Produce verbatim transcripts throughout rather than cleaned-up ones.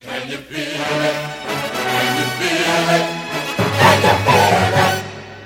Can you feel it? Can you feel it? Can you feel it?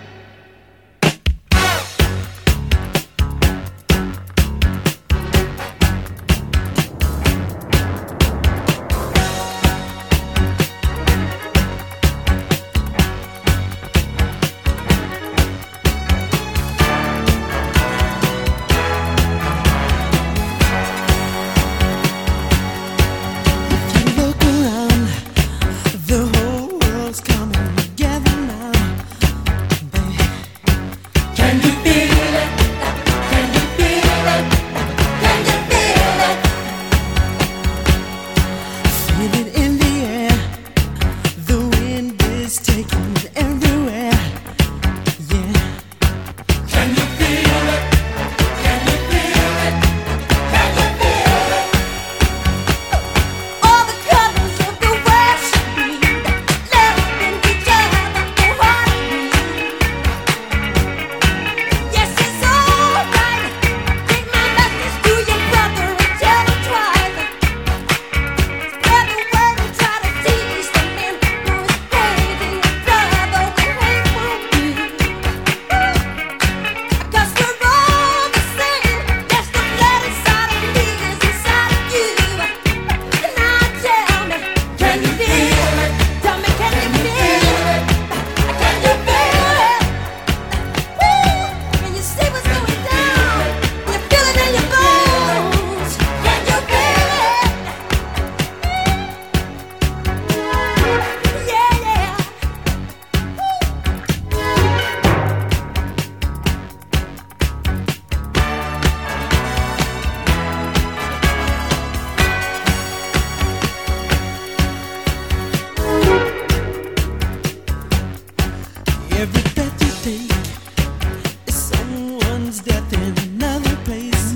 Every breath you take is someone's death in another place.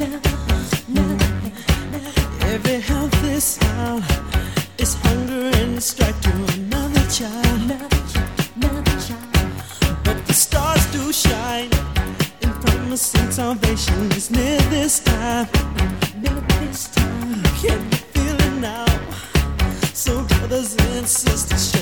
Every helpless sound is hunger and strife to another child. But the stars do shine, and promising salvation is near this time. Can you feel it now? So brothers and sisters,